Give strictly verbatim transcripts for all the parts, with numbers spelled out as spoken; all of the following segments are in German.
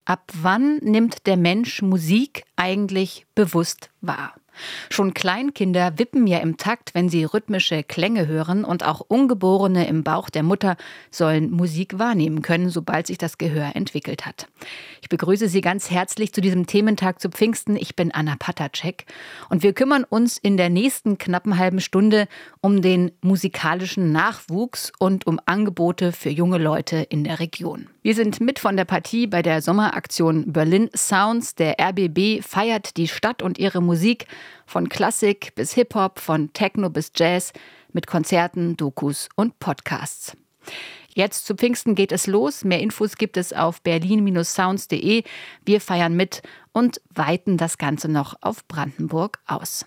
Ab wann nimmt der Mensch Musik eigentlich bewusst wahr? Schon Kleinkinder wippen ja im Takt, wenn sie rhythmische Klänge hören, und auch Ungeborene im Bauch der Mutter sollen Musik wahrnehmen können, sobald sich das Gehör entwickelt hat. Ich begrüße Sie ganz herzlich zu diesem Thementag zu Pfingsten. Ich bin Anna Paterczek und wir kümmern uns in der nächsten knappen halben Stunde um den musikalischen Nachwuchs und um Angebote für junge Leute in der Region. Wir sind mit von der Partie bei der Sommeraktion Berlin Sounds. Der R B B feiert die Stadt und ihre Musik von Klassik bis Hip-Hop, von Techno bis Jazz, mit Konzerten, Dokus und Podcasts. Jetzt zu Pfingsten geht es los. Mehr Infos gibt es auf berlin Bindestrich sounds Punkt de. Wir feiern mit und weiten das Ganze noch auf Brandenburg aus.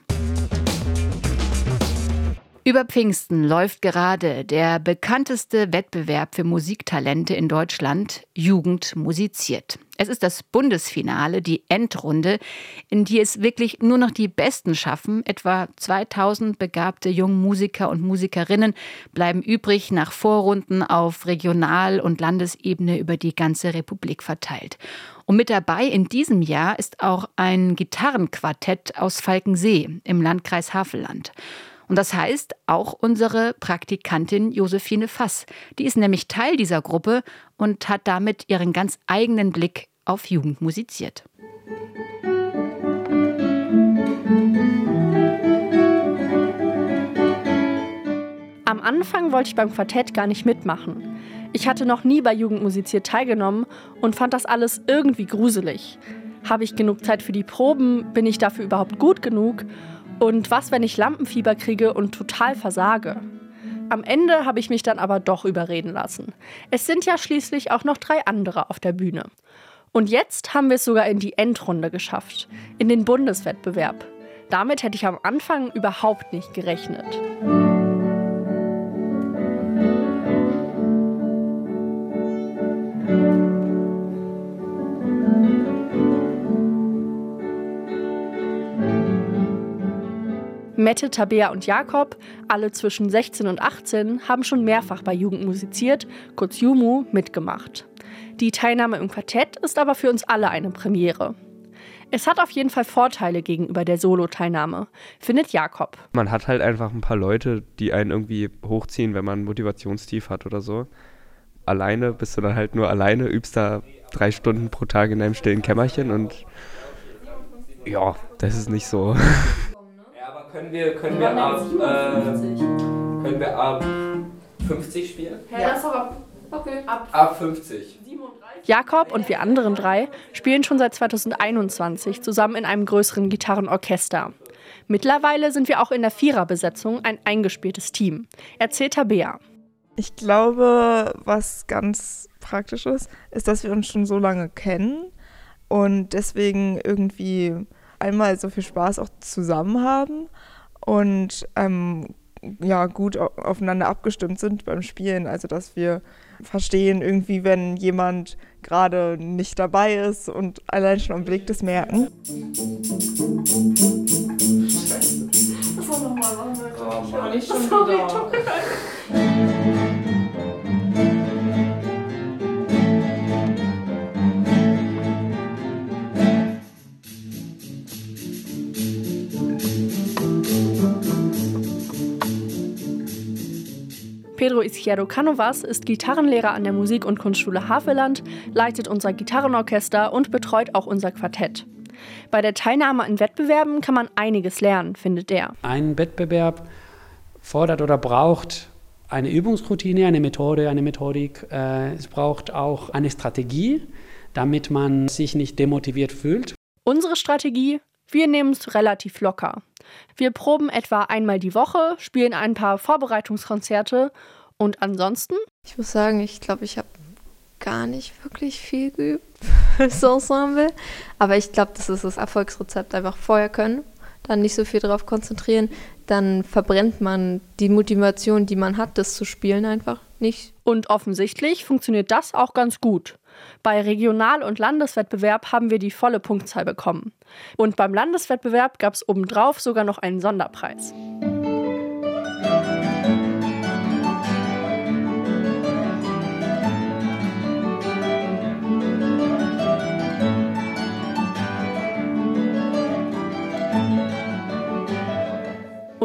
Über Pfingsten läuft gerade der bekannteste Wettbewerb für Musiktalente in Deutschland, Jugend musiziert. Es ist das Bundesfinale, die Endrunde, in die es wirklich nur noch die Besten schaffen. Etwa zweitausend begabte junge Musiker und Musikerinnen bleiben übrig, nach Vorrunden auf Regional- und Landesebene über die ganze Republik verteilt. Und mit dabei in diesem Jahr ist auch ein Gitarrenquartett aus Falkensee im Landkreis Havelland. Und das heißt auch unsere Praktikantin Josephine Fass. Die ist nämlich Teil dieser Gruppe und hat damit ihren ganz eigenen Blick auf Jugend musiziert. Am Anfang wollte ich beim Quartett gar nicht mitmachen. Ich hatte noch nie bei Jugend musiziert teilgenommen und fand das alles irgendwie gruselig. Habe ich genug Zeit für die Proben? Bin ich dafür überhaupt gut genug? Und was, wenn ich Lampenfieber kriege und total versage? Am Ende habe ich mich dann aber doch überreden lassen. Es sind ja schließlich auch noch drei andere auf der Bühne. Und jetzt haben wir es sogar in die Endrunde geschafft, in den Bundeswettbewerb. Damit hätte ich am Anfang überhaupt nicht gerechnet. Mette, Tabea und Jakob, alle zwischen sechzehn und achtzehn, haben schon mehrfach bei Jugend musiziert, kurz Jumu, mitgemacht. Die Teilnahme im Quartett ist aber für uns alle eine Premiere. Es hat auf jeden Fall Vorteile gegenüber der Solo-Teilnahme, findet Jakob. Man hat halt einfach ein paar Leute, die einen irgendwie hochziehen, wenn man ein Motivationstief hat oder so. Alleine bist du dann halt nur alleine, übst da drei Stunden pro Tag in einem stillen Kämmerchen und ja, das ist nicht so. Können wir, können wir ab, äh, können wir ab fünfzig spielen? Ja, das ist aber okay. Ab, ab fünfzig. Jakob und wir anderen drei spielen schon seit zweitausendeinundzwanzig zusammen in einem größeren Gitarrenorchester. Mittlerweile sind wir auch in der Viererbesetzung ein eingespieltes Team, erzählt Tabea. Ich glaube, was ganz praktisch ist, ist, dass wir uns schon so lange kennen und deswegen irgendwie einmal so viel Spaß auch zusammen haben und ähm, ja, gut aufeinander abgestimmt sind beim Spielen. Also dass wir verstehen irgendwie, wenn jemand gerade nicht dabei ist und allein schon am Blick das merken. Das war nochmal, machen wir oh, Mann, nicht schon wieder. Pedro Izquierdo Canovas ist Gitarrenlehrer an der Musik- und Kunstschule Havelland, leitet unser Gitarrenorchester und betreut auch unser Quartett. Bei der Teilnahme an Wettbewerben kann man einiges lernen, findet er. Ein Wettbewerb fordert oder braucht eine Übungsroutine, eine Methode, eine Methodik. Es braucht auch eine Strategie, damit man sich nicht demotiviert fühlt. Unsere Strategie? Wir nehmen es relativ locker. Wir proben etwa einmal die Woche, spielen ein paar Vorbereitungskonzerte und ansonsten? Ich muss sagen, ich glaube, ich habe gar nicht wirklich viel geübt fürs Ensemble. Aber ich glaube, das ist das Erfolgsrezept. Einfach vorher können, dann nicht so viel drauf konzentrieren. Dann verbrennt man die Motivation, die man hat, das zu spielen, einfach nicht. Und offensichtlich funktioniert das auch ganz gut. Bei Regional- und Landeswettbewerb haben wir die volle Punktzahl bekommen. Und beim Landeswettbewerb gab es obendrauf sogar noch einen Sonderpreis.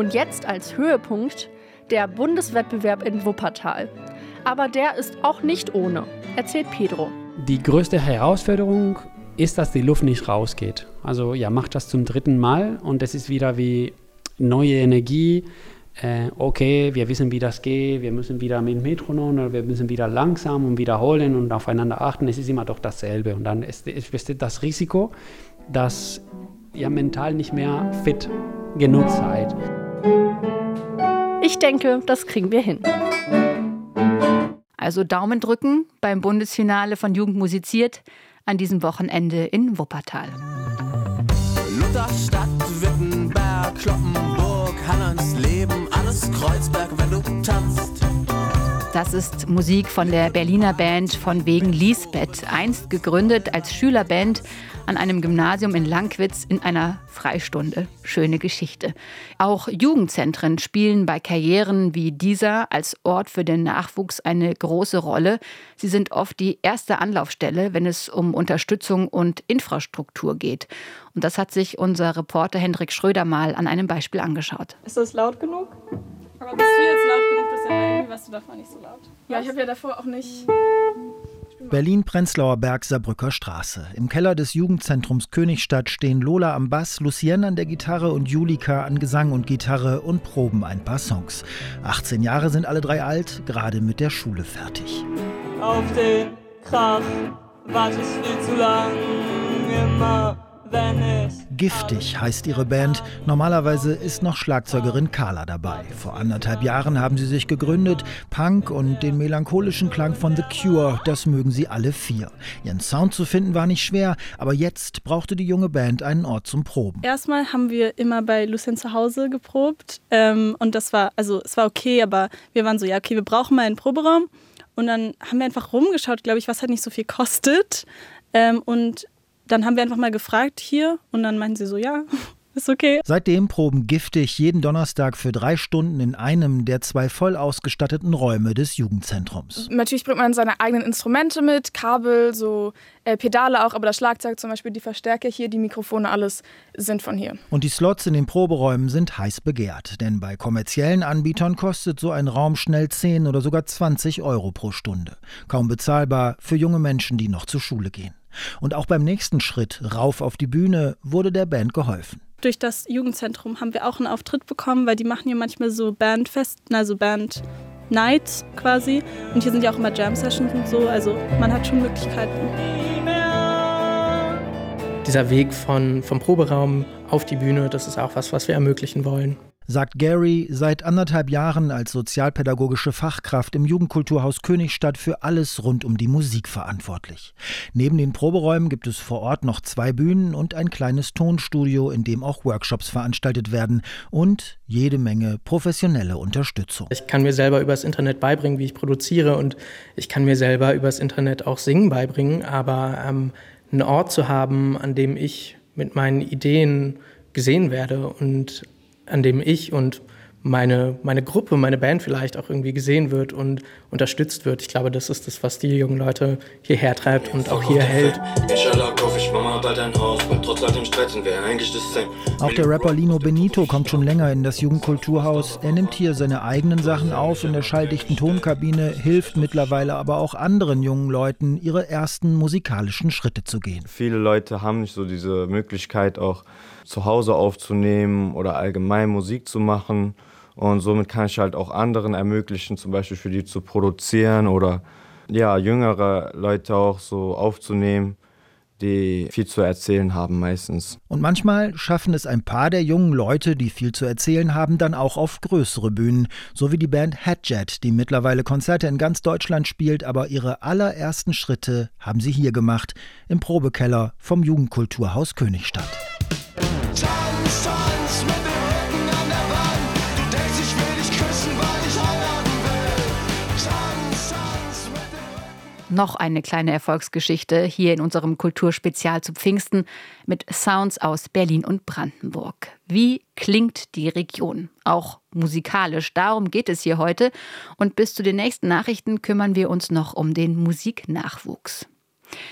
Und jetzt als Höhepunkt der Bundeswettbewerb in Wuppertal. Aber der ist auch nicht ohne, erzählt Pedro. Die größte Herausforderung ist, dass die Luft nicht rausgeht. Also ja, macht das zum dritten Mal und es ist wieder wie neue Energie. Äh, okay, wir wissen, wie das geht, wir müssen wieder mit Metronom oder wir müssen wieder langsam und wiederholen und aufeinander achten. Es ist immer doch dasselbe. Und dann ist, ist, besteht das Risiko, dass ihr mental nicht mehr fit genug seid. Ich denke, das kriegen wir hin. Also Daumen drücken beim Bundesfinale von Jugend musiziert an diesem Wochenende in Wuppertal. Lutherstadt, Wittenberg, Kloppenburg, Hannersleben, alles Kreuzberg, wenn du tanzt. Das ist Musik von der Berliner Band von wegen Lisbeth, einst gegründet als Schülerband an einem Gymnasium in Lankwitz in einer Freistunde. Schöne Geschichte. Auch Jugendzentren spielen bei Karrieren wie dieser als Ort für den Nachwuchs eine große Rolle. Sie sind oft die erste Anlaufstelle, wenn es um Unterstützung und Infrastruktur geht. Und das hat sich unser Reporter Hendrik Schröder mal an einem Beispiel angeschaut. Ist das laut genug? Aber bist du jetzt laut genug? Das ist ja irgendwie, was du davor nicht so laut. Ja, ich habe ja davor auch nicht... Berlin-Prenzlauer Berg, Saarbrücker Straße. Im Keller des Jugendzentrums Königstadt stehen Lola am Bass, Lucienne an der Gitarre und Julika an Gesang und Gitarre und proben ein paar Songs. achtzehn Jahre sind alle drei alt, gerade mit der Schule fertig. Auf den Krach warte ich viel zu lang, immer wenn ich... Giftig heißt ihre Band. Normalerweise ist noch Schlagzeugerin Carla dabei. Vor anderthalb Jahren haben sie sich gegründet. Punk und den melancholischen Klang von The Cure, das mögen sie alle vier. Ihren Sound zu finden war nicht schwer, aber jetzt brauchte die junge Band einen Ort zum Proben. Erstmal haben wir immer bei Lucien zu Hause geprobt ähm, und das war, also es war okay, aber wir waren so, ja okay, wir brauchen mal einen Proberaum und dann haben wir einfach rumgeschaut, glaube ich, was halt nicht so viel kostet ähm, und dann haben wir einfach mal gefragt hier und dann meinten sie so, ja, ist okay. Seitdem proben Giftig jeden Donnerstag für drei Stunden in einem der zwei voll ausgestatteten Räume des Jugendzentrums. Natürlich bringt man seine eigenen Instrumente mit, Kabel, so äh, Pedale auch, aber das Schlagzeug zum Beispiel, die Verstärker hier, die Mikrofone, alles sind von hier. Und die Slots in den Proberäumen sind heiß begehrt, denn bei kommerziellen Anbietern kostet so ein Raum schnell zehn oder sogar zwanzig Euro pro Stunde. Kaum bezahlbar für junge Menschen, die noch zur Schule gehen. Und auch beim nächsten Schritt, rauf auf die Bühne, wurde der Band geholfen. Durch das Jugendzentrum haben wir auch einen Auftritt bekommen, weil die machen hier manchmal so Bandfest, also Band Nights quasi. Und hier sind ja auch immer Jam-Sessions und so, also man hat schon Möglichkeiten. Dieser Weg von, vom Proberaum auf die Bühne, das ist auch was, was wir ermöglichen wollen. Sagt Gary, seit anderthalb Jahren als sozialpädagogische Fachkraft im Jugendkulturhaus Königstadt für alles rund um die Musik verantwortlich. Neben den Proberäumen gibt es vor Ort noch zwei Bühnen und ein kleines Tonstudio, in dem auch Workshops veranstaltet werden und jede Menge professionelle Unterstützung. Ich kann mir selber übers Internet beibringen, wie ich produziere und ich kann mir selber übers Internet auch Singen beibringen, aber ähm, einen Ort zu haben, an dem ich mit meinen Ideen gesehen werde und an dem ich und meine, meine Gruppe, meine Band vielleicht auch irgendwie gesehen wird und unterstützt wird. Ich glaube, das ist das, was die jungen Leute hierher treibt und auch hier hält. Auch der Rapper Lino Benito kommt schon länger in das Jugendkulturhaus. Er nimmt hier seine eigenen Sachen auf in der schalldichten Tonkabine, hilft mittlerweile aber auch anderen jungen Leuten, ihre ersten musikalischen Schritte zu gehen. Viele Leute haben nicht so diese Möglichkeit, auch zu Hause aufzunehmen oder allgemein Musik zu machen. Und somit kann ich halt auch anderen ermöglichen, zum Beispiel für die zu produzieren oder ja, jüngere Leute auch so aufzunehmen, die viel zu erzählen haben meistens. Und manchmal schaffen es ein paar der jungen Leute, die viel zu erzählen haben, dann auch auf größere Bühnen. So wie die Band Hatjet, die mittlerweile Konzerte in ganz Deutschland spielt, aber ihre allerersten Schritte haben sie hier gemacht, im Probekeller vom Jugendkulturhaus Königstadt. Tanz, tanz mit dem Rücken an der Wand. Du denkst, ich will dich küssen, weil ich heiraten will. Tanz, tanz mit dem Rücken. Noch eine kleine Erfolgsgeschichte hier in unserem Kulturspezial zu Pfingsten mit Sounds aus Berlin und Brandenburg. Wie klingt die Region? Auch musikalisch. Darum geht es hier heute. Und bis zu den nächsten Nachrichten kümmern wir uns noch um den Musiknachwuchs.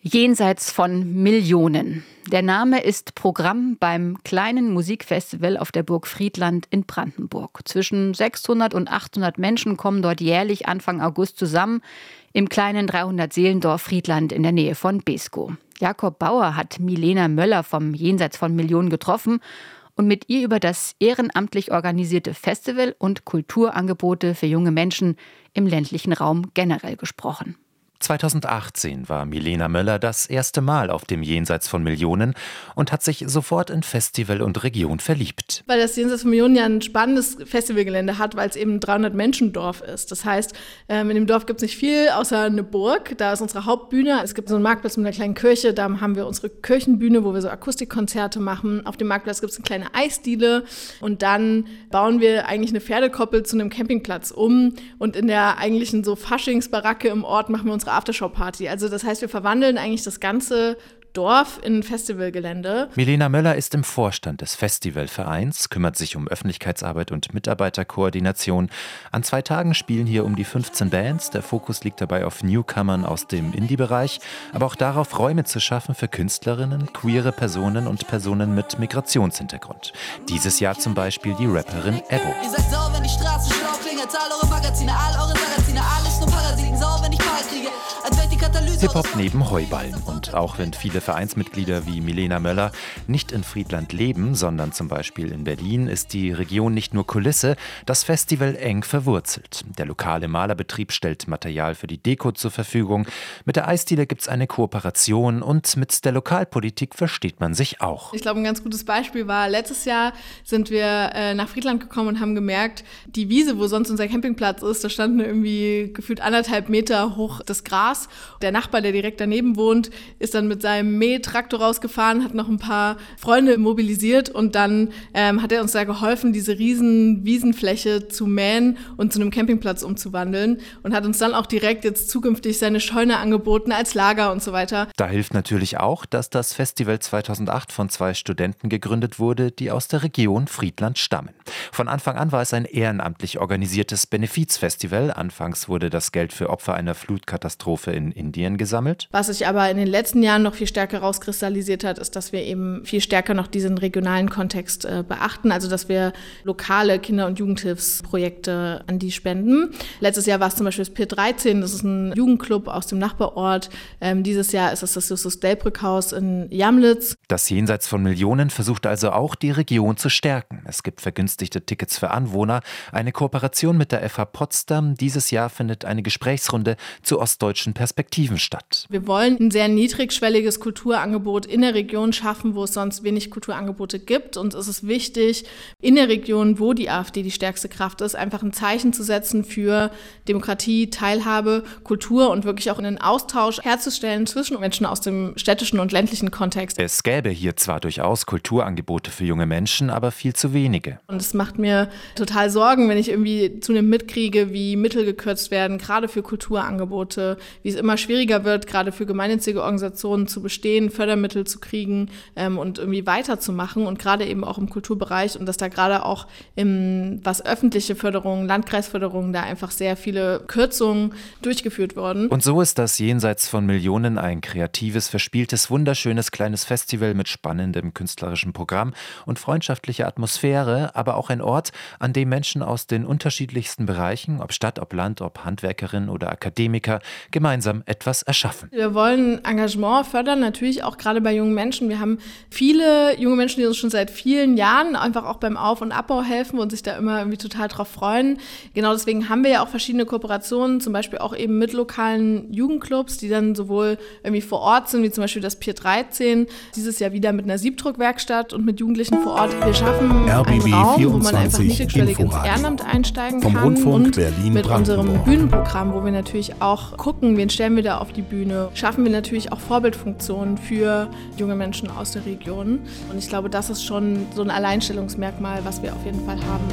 Jenseits von Millionen. Der Name ist Programm beim kleinen Musikfestival auf der Burg Friedland in Brandenburg. Zwischen sechshundert und achthundert Menschen kommen dort jährlich Anfang August zusammen im kleinen dreihundert-Seelendorf Friedland in der Nähe von Beeskow. Jakob Bauer hat Milena Möller vom Jenseits von Millionen getroffen und mit ihr über das ehrenamtlich organisierte Festival und Kulturangebote für junge Menschen im ländlichen Raum generell gesprochen. zweitausendachtzehn war Milena Möller das erste Mal auf dem Jenseits von Millionen und hat sich sofort in Festival und Region verliebt. Weil das Jenseits von Millionen ja ein spannendes Festivalgelände hat, weil es eben ein dreihundert-Menschen-Dorf ist. Das heißt, in dem Dorf gibt es nicht viel, außer eine Burg. Da ist unsere Hauptbühne. Es gibt so einen Marktplatz mit einer kleinen Kirche. Da haben wir unsere Kirchenbühne, wo wir so Akustikkonzerte machen. Auf dem Marktplatz gibt es eine kleine Eisdiele. Und dann bauen wir eigentlich eine Pferdekoppel zu einem Campingplatz um. Und in der eigentlichen so Faschingsbaracke im Ort machen wir unsere Aftershow-Party. Also das heißt, wir verwandeln eigentlich das ganze Dorf in ein Festivalgelände. Milena Möller ist im Vorstand des Festivalvereins, kümmert sich um Öffentlichkeitsarbeit und Mitarbeiterkoordination. An zwei Tagen spielen hier um die fünfzehn Bands. Der Fokus liegt dabei auf Newcomern aus dem Indie-Bereich, aber auch darauf, Räume zu schaffen für Künstlerinnen, queere Personen und Personen mit Migrationshintergrund. Dieses Jahr zum Beispiel die Rapperin Ebbo. Ihr sagt so, wenn die Straße schlau klingelt, all eure Magazine, all eure Magazine, alles nur Parasiten, so, wenn ich Park kriege, als wäre die Katalyse. Hip-Hop neben Heuballen. Und auch wenn viele Vereinsmitglieder wie Milena Möller nicht in Friedland leben, sondern zum Beispiel in Berlin, ist die Region nicht nur Kulisse, das Festival eng verwurzelt. Der lokale Malerbetrieb stellt Material für die Deko zur Verfügung. Mit der Eisdiele gibt es eine Kooperation und mit der Lokalpolitik versteht man sich auch. Ich glaube, ein ganz gutes Beispiel war, letztes Jahr sind wir äh, nach Friedland gekommen und haben gemerkt, die Wiese, wo sonst unser Campingplatz ist, da stand irgendwie gefühlt anderthalb Meter hoch das Gras. Der Nachbar, der direkt daneben wohnt, ist dann mit seinem Mähtraktor rausgefahren, hat noch ein paar Freunde mobilisiert und dann ähm, hat er uns da geholfen, diese riesen Wiesenfläche zu mähen und zu einem Campingplatz umzuwandeln und hat uns dann auch direkt jetzt zukünftig seine Scheune angeboten als Lager und so weiter. Da hilft natürlich auch, dass das Festival zweitausendacht von zwei Studenten gegründet wurde, die aus der Region Friedland stammen. Von Anfang an war es ein ehrenamtlich organisiertes Benefizfestival. Anfangs wurde das Geld für Opfer einer Flutkatastrophe in Indien gesammelt. Was sich aber in den letzten Jahren noch viel stärker rauskristallisiert hat, ist, dass wir eben viel stärker noch diesen regionalen Kontext äh, beachten, also dass wir lokale Kinder- und Jugendhilfsprojekte an die spenden. Letztes Jahr war es zum Beispiel das P dreizehn, das ist ein Jugendclub aus dem Nachbarort. Ähm, dieses Jahr ist es das Justus-Delbrück-Haus in Jamlitz. Das Jenseits von Millionen versucht also auch, die Region zu stärken. Es gibt vergünstigte Tickets für Anwohner, eine Kooperation mit der F H Potsdam. Dieses Jahr findet eine Gesprächsrunde zu ostdeutschen Perspektiven statt. Wir wollen ein sehr niedrigschwelliges Kulturangebot in der Region schaffen, wo es sonst wenig Kulturangebote gibt. Und es ist wichtig, in der Region, wo die AfD die stärkste Kraft ist, einfach ein Zeichen zu setzen für Demokratie, Teilhabe, Kultur und wirklich auch einen Austausch herzustellen zwischen Menschen aus dem städtischen und ländlichen Kontext. Es gäbe hier zwar durchaus Kulturangebote für junge Menschen, aber viel zu wenige. Und es macht mir total Sorgen, wenn ich irgendwie zunehmend mitkriege, wie Mittel gekürzt werden, gerade für Kulturangebote, wie es immer schwieriger wird, gerade für gemeinnützige Organisationen zu bestehen, Fördermittel zu kriegen ähm, und irgendwie weiterzumachen und gerade eben auch im Kulturbereich und dass da gerade auch im, was öffentliche Förderung, Landkreisförderung, da einfach sehr viele Kürzungen durchgeführt wurden. Und so ist das Jenseits von Millionen ein kreatives, verspieltes, wunderschönes kleines Festival mit spannendem künstlerischen Programm und freundschaftlicher Atmosphäre, aber auch ein Ort, an dem Menschen aus den unterschiedlichsten Bereichen, ob Stadt, ob Land, ob Handwerkerin oder Akademiker, gemeinsam etwas erschaffen. Wir wollen Engagement fördern, natürlich auch gerade bei jungen Menschen. Wir haben viele junge Menschen, die uns schon seit vielen Jahren einfach auch beim Auf- und Abbau helfen und sich da immer irgendwie total drauf freuen. Genau deswegen haben wir ja auch verschiedene Kooperationen, zum Beispiel auch eben mit lokalen Jugendclubs, die dann sowohl irgendwie vor Ort sind, wie zum Beispiel das P dreizehn, dieses Jahr wieder mit einer Siebdruckwerkstatt und mit Jugendlichen vor Ort. Wir schaffen R B B einen Raum, wo man einfach vierundzwanzig niedrigschwellig ins Inforadio. Ehrenamt einsteigen Vom kann Rundfunk und Berlin mit unserem Brandenburg. Bühnenprogramm, wo wir natürlich auch gucken, wen stellen wir da auf die Bühne, schaffen wir natürlich auch Vorbildfunktionen für junge Menschen aus der Region. Und ich glaube, das ist schon so ein Alleinstellungsmerkmal, was wir auf jeden Fall haben.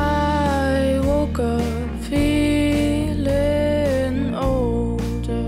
I woke up feeling older.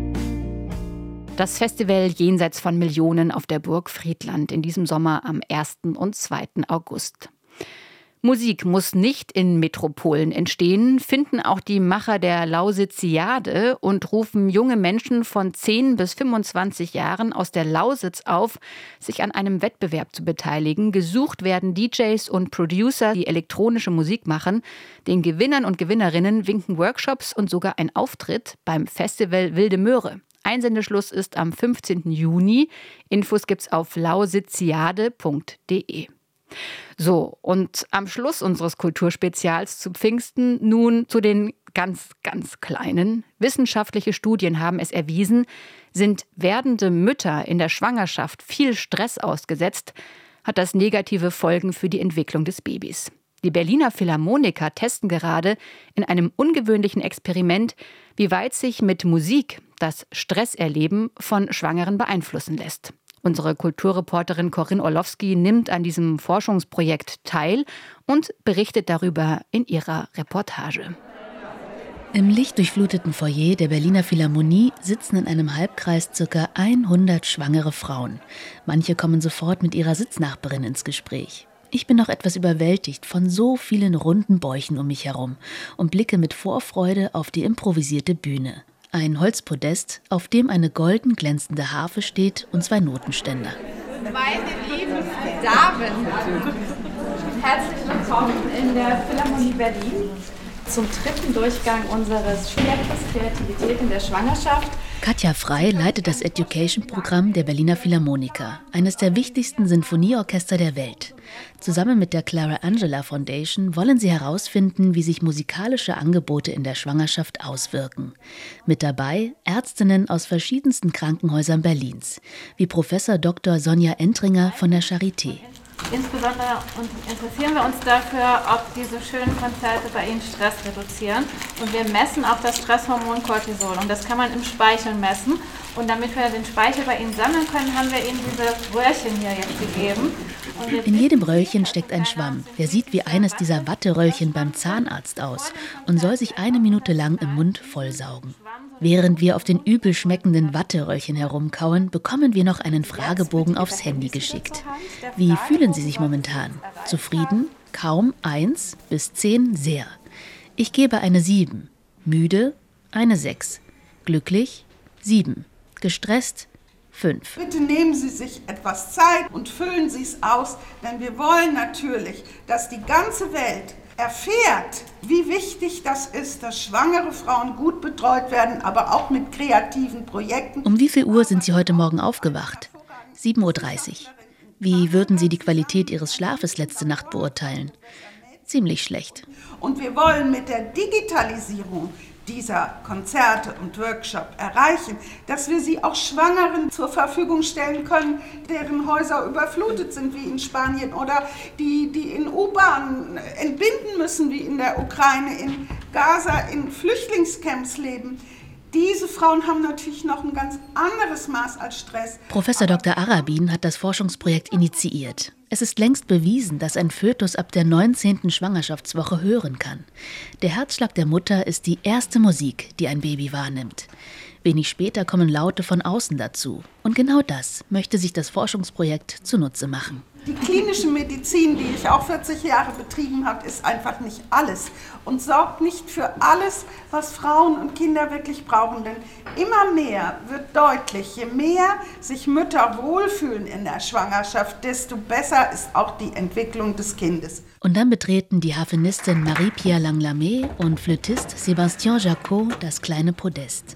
Das Festival Jenseits von Millionen auf der Burg Friedland in diesem Sommer am ersten und zweiten August. Musik muss nicht in Metropolen entstehen, finden auch die Macher der Lausitziade und rufen junge Menschen von zehn bis fünfundzwanzig Jahren aus der Lausitz auf, sich an einem Wettbewerb zu beteiligen. Gesucht werden D Js und Producer, die elektronische Musik machen. Den Gewinnern und Gewinnerinnen winken Workshops und sogar ein Auftritt beim Festival Wilde Möhre. Einsendeschluss ist am fünfzehnten Juni. Infos gibt's auf lausitziade punkt de. So, und am Schluss unseres Kulturspezials zu Pfingsten nun zu den ganz, ganz Kleinen. Wissenschaftliche Studien haben es erwiesen, sind werdende Mütter in der Schwangerschaft viel Stress ausgesetzt, hat das negative Folgen für die Entwicklung des Babys. Die Berliner Philharmoniker testen gerade in einem ungewöhnlichen Experiment, wie weit sich mit Musik das Stresserleben von Schwangeren beeinflussen lässt. Unsere Kulturreporterin Corinne Orlowski nimmt an diesem Forschungsprojekt teil und berichtet darüber in ihrer Reportage. Im lichtdurchfluteten Foyer der Berliner Philharmonie sitzen in einem Halbkreis ca. hundert schwangere Frauen. Manche kommen sofort mit ihrer Sitznachbarin ins Gespräch. Ich bin noch etwas überwältigt von so vielen runden Bäuchen um mich herum und blicke mit Vorfreude auf die improvisierte Bühne. Ein Holzpodest, auf dem eine golden glänzende Harfe steht und zwei Notenständer. Meine lieben Damen, herzlich willkommen in der Philharmonie Berlin zum dritten Durchgang unseres Schulprojektes Kreativität in der Schwangerschaft. Katja Frey leitet das Education-Programm der Berliner Philharmoniker, eines der wichtigsten Sinfonieorchester der Welt. Zusammen mit der Clara Angela Foundation wollen sie herausfinden, wie sich musikalische Angebote in der Schwangerschaft auswirken. Mit dabei Ärztinnen aus verschiedensten Krankenhäusern Berlins, wie Professor Doktor Sonja Entringer von der Charité. Insbesondere interessieren wir uns dafür, ob diese schönen Konzerte bei Ihnen Stress reduzieren. Und wir messen auch das Stresshormon Cortisol. Und das kann man im Speichel messen. Und damit wir den Speichel bei Ihnen sammeln können, haben wir Ihnen diese Röhrchen hier jetzt gegeben. In jedem Röllchen steckt ein Schwamm. Der sieht wie eines dieser Watteröllchen beim Zahnarzt aus und soll sich eine Minute lang im Mund vollsaugen. Während wir auf den übel schmeckenden Watteröllchen herumkauen, bekommen wir noch einen Fragebogen aufs Handy geschickt. Wie fühlen Sie sich momentan? Zufrieden? Kaum eins bis zehn sehr. Ich gebe eine sieben. Müde? Eine sechs. Glücklich? sieben. Gestresst? fünf. Bitte nehmen Sie sich etwas Zeit und füllen Sie es aus, denn wir wollen natürlich, dass die ganze Welt erfährt, wie wichtig das ist, dass schwangere Frauen gut betreut werden, aber auch mit kreativen Projekten. Um wie viel Uhr sind Sie heute Morgen aufgewacht? sieben Uhr dreißig. Wie würden Sie die Qualität Ihres Schlafes letzte Nacht beurteilen? Ziemlich schlecht. Und wir wollen mit der Digitalisierung dieser Konzerte und Workshop erreichen, dass wir sie auch Schwangeren zur Verfügung stellen können, deren Häuser überflutet sind, wie in Spanien, oder die, die in U-Bahnen entbinden müssen, wie in der Ukraine, in Gaza, in Flüchtlingscamps leben. Diese Frauen haben natürlich noch ein ganz anderes Maß als Stress. Professor Doktor Arabin hat das Forschungsprojekt initiiert. Es ist längst bewiesen, dass ein Fötus ab der neunzehnten Schwangerschaftswoche hören kann. Der Herzschlag der Mutter ist die erste Musik, die ein Baby wahrnimmt. Wenig später kommen Laute von außen dazu. Und genau das möchte sich das Forschungsprojekt zunutze machen. Die klinische Medizin, die ich auch vierzig Jahre betrieben habe, ist einfach nicht alles und sorgt nicht für alles, was Frauen und Kinder wirklich brauchen. Denn immer mehr wird deutlich, je mehr sich Mütter wohlfühlen in der Schwangerschaft, desto besser ist auch die Entwicklung des Kindes. Und dann betreten die Harfenistin Marie-Pierre Langlamé und Flötist Sébastien Jacot das kleine Podest.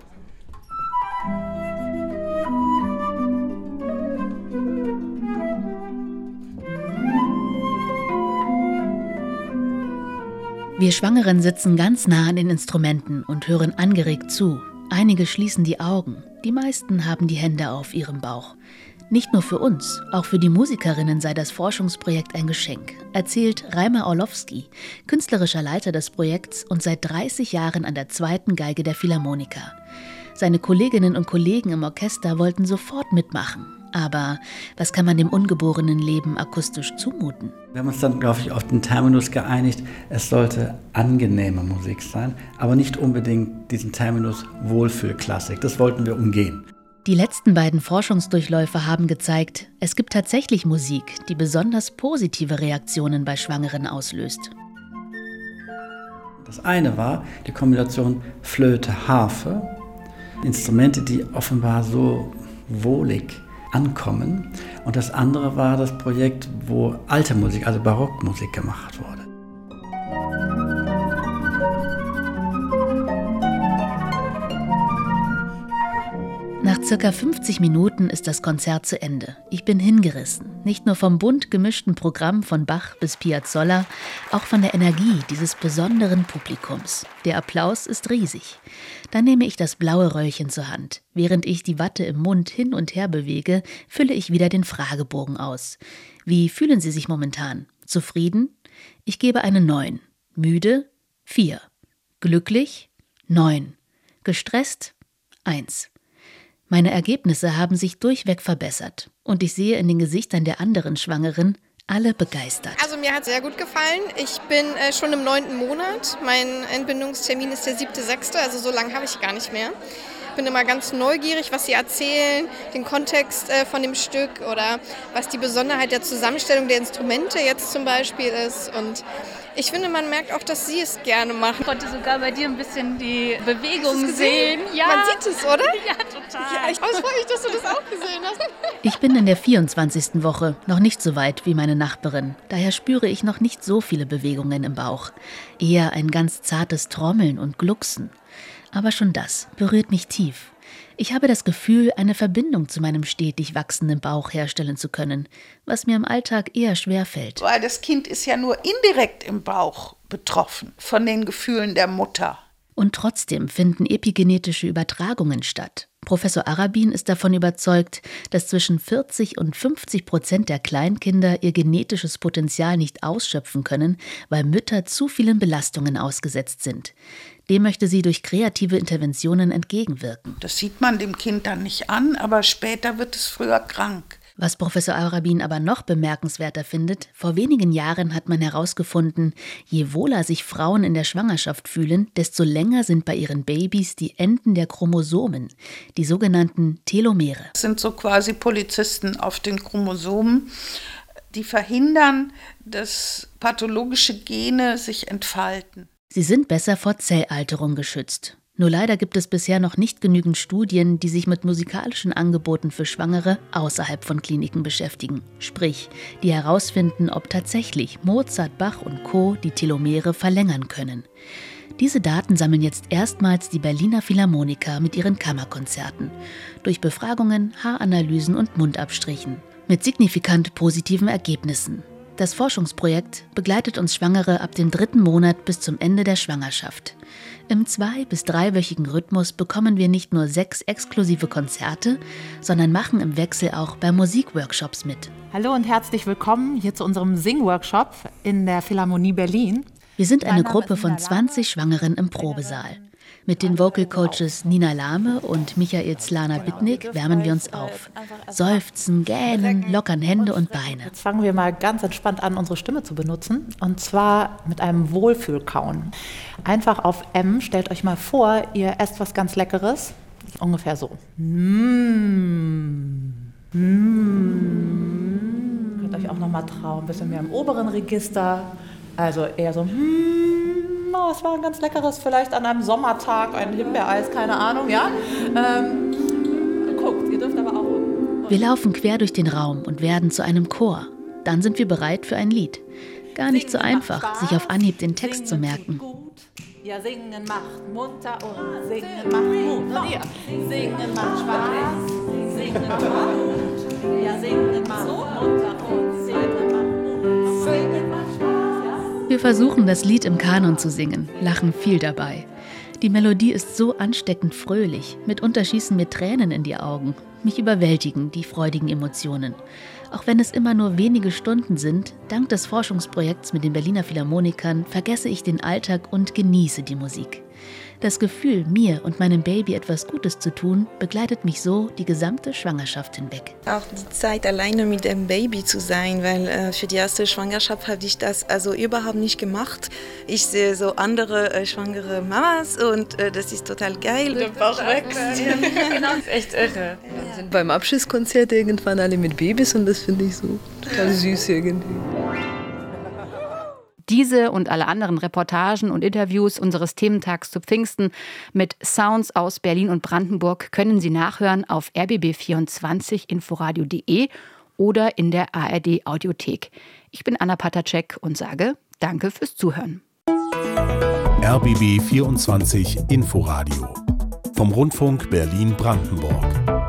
Wir Schwangeren sitzen ganz nah an den Instrumenten und hören angeregt zu. Einige schließen die Augen, die meisten haben die Hände auf ihrem Bauch. Nicht nur für uns, auch für die Musikerinnen sei das Forschungsprojekt ein Geschenk, erzählt Reimer Orlowski, künstlerischer Leiter des Projekts und seit dreißig Jahren an der zweiten Geige der Philharmoniker. Seine Kolleginnen und Kollegen im Orchester wollten sofort mitmachen. Aber was kann man dem ungeborenen Leben akustisch zumuten? Wir haben uns dann, glaube ich, auf den Terminus geeinigt, es sollte angenehme Musik sein, aber nicht unbedingt diesen Terminus Wohlfühlklassik. Das wollten wir umgehen. Die letzten beiden Forschungsdurchläufe haben gezeigt, es gibt tatsächlich Musik, die besonders positive Reaktionen bei Schwangeren auslöst. Das eine war die Kombination Flöte-Harfe, Instrumente, die offenbar so wohlig ankommen. Und das andere war das Projekt, wo alte Musik, also Barockmusik gemacht wurde. Nach circa fünfzig Minuten ist das Konzert zu Ende. Ich bin hingerissen. Nicht nur vom bunt gemischten Programm von Bach bis Piazzolla, auch von der Energie dieses besonderen Publikums. Der Applaus ist riesig. Dann nehme ich das blaue Röllchen zur Hand. Während ich die Watte im Mund hin und her bewege, fülle ich wieder den Fragebogen aus. Wie fühlen Sie sich momentan? Zufrieden? Ich gebe eine neun. Müde? vier. Glücklich? neun. Gestresst? eins. Meine Ergebnisse haben sich durchweg verbessert und ich sehe in den Gesichtern der anderen Schwangeren alle begeistert. Also mir hat es sehr gut gefallen. Ich bin äh, schon im neunten Monat. Mein Entbindungstermin ist der siebte sechste, also so lange habe ich gar nicht mehr. Ich bin immer ganz neugierig, was sie erzählen, den Kontext äh, von dem Stück oder was die Besonderheit der Zusammenstellung der Instrumente jetzt zum Beispiel ist. Und ich finde, man merkt auch, dass sie es gerne machen. Ich konnte sogar bei dir ein bisschen die Bewegung sehen. Ja. Man sieht es, oder? Ja, total. Ja, ich freue mich, dass du das auch gesehen hast. Ich bin in der vierundzwanzigsten Woche, noch nicht so weit wie meine Nachbarin. Daher spüre ich noch nicht so viele Bewegungen im Bauch. Eher ein ganz zartes Trommeln und Glucksen. Aber schon das berührt mich tief. Ich habe das Gefühl, eine Verbindung zu meinem stetig wachsenden Bauch herstellen zu können, was mir im Alltag eher schwer fällt. Weil das Kind ist ja nur indirekt im Bauch betroffen von den Gefühlen der Mutter. Und trotzdem finden epigenetische Übertragungen statt. Professor Arabin ist davon überzeugt, dass zwischen vierzig und fünfzig Prozent der Kleinkinder ihr genetisches Potenzial nicht ausschöpfen können, weil Mütter zu vielen Belastungen ausgesetzt sind. Dem möchte sie durch kreative Interventionen entgegenwirken. Das sieht man dem Kind dann nicht an, aber später wird es früher krank. Was Professor Arabin aber noch bemerkenswerter findet, vor wenigen Jahren hat man herausgefunden, je wohler sich Frauen in der Schwangerschaft fühlen, desto länger sind bei ihren Babys die Enden der Chromosomen, die sogenannten Telomere. Das sind so quasi Polizisten auf den Chromosomen, die verhindern, dass pathologische Gene sich entfalten. Sie sind besser vor Zellalterung geschützt. Nur leider gibt es bisher noch nicht genügend Studien, die sich mit musikalischen Angeboten für Schwangere außerhalb von Kliniken beschäftigen. Sprich, die herausfinden, ob tatsächlich Mozart, Bach und Co. die Telomere verlängern können. Diese Daten sammeln jetzt erstmals die Berliner Philharmoniker mit ihren Kammerkonzerten. Durch Befragungen, Haaranalysen und Mundabstrichen. Mit signifikant positiven Ergebnissen. Das Forschungsprojekt begleitet uns Schwangere ab dem dritten Monat bis zum Ende der Schwangerschaft. Im zwei- bis dreiwöchigen Rhythmus bekommen wir nicht nur sechs exklusive Konzerte, sondern machen im Wechsel auch bei Musikworkshops mit. Hallo und herzlich willkommen hier zu unserem Sing-Workshop in der Philharmonie Berlin. Wir sind eine Gruppe von zwanzig Schwangeren im Probesaal. Mit den Vocal Coaches Nina Lahme und Michael Zlana-Bittnik wärmen wir uns auf. Seufzen, gähnen, lockern Hände und Beine. Jetzt fangen wir mal ganz entspannt an, unsere Stimme zu benutzen. Und zwar mit einem Wohlfühlkauen. Einfach auf M, stellt euch mal vor, ihr esst was ganz Leckeres. Ungefähr so. Mmh. Mmh. Könnt euch auch noch mal trauen, ein bisschen mehr im oberen Register. Also eher so, hmm, oh, es war ein ganz leckeres, vielleicht an einem Sommertag, ein Himbeereis, keine Ahnung, ja. Ähm, guckt, ihr dürft aber auch. Wir laufen quer durch den Raum und werden zu einem Chor. Dann sind wir bereit für ein Lied. Gar nicht so einfach, sich auf Anhieb den Text zu merken. Ja, singen macht munter und singen macht Mut. Und ihr, singen macht Spaß, singen macht Mut. Ja, singen macht munter und singen macht Mut. Singen macht Spaß. Wir versuchen, das Lied im Kanon zu singen, lachen viel dabei. Die Melodie ist so ansteckend fröhlich, mitunter schießen mir Tränen in die Augen. Mich überwältigen die freudigen Emotionen. Auch wenn es immer nur wenige Stunden sind, dank des Forschungsprojekts mit den Berliner Philharmonikern vergesse ich den Alltag und genieße die Musik. Das Gefühl, mir und meinem Baby etwas Gutes zu tun, begleitet mich so die gesamte Schwangerschaft hinweg. Auch die Zeit alleine mit dem Baby zu sein, weil äh, für die erste Schwangerschaft habe ich das also überhaupt nicht gemacht. Ich sehe so andere äh, schwangere Mamas und äh, das ist total geil. Der Bauch wächst. Genau, das ist echt irre. Wir sind beim Abschlusskonzert irgendwann alle mit Babys und das finde ich so total süß irgendwie. Diese und alle anderen Reportagen und Interviews unseres Thementags zu Pfingsten mit Sounds aus Berlin und Brandenburg können Sie nachhören auf r b b vierundzwanzig inforadio punkt de oder in der A R D Audiothek. Ich bin Anna Patacek und sage Danke fürs Zuhören. R B B vierundzwanzig Inforadio vom Rundfunk Berlin-Brandenburg.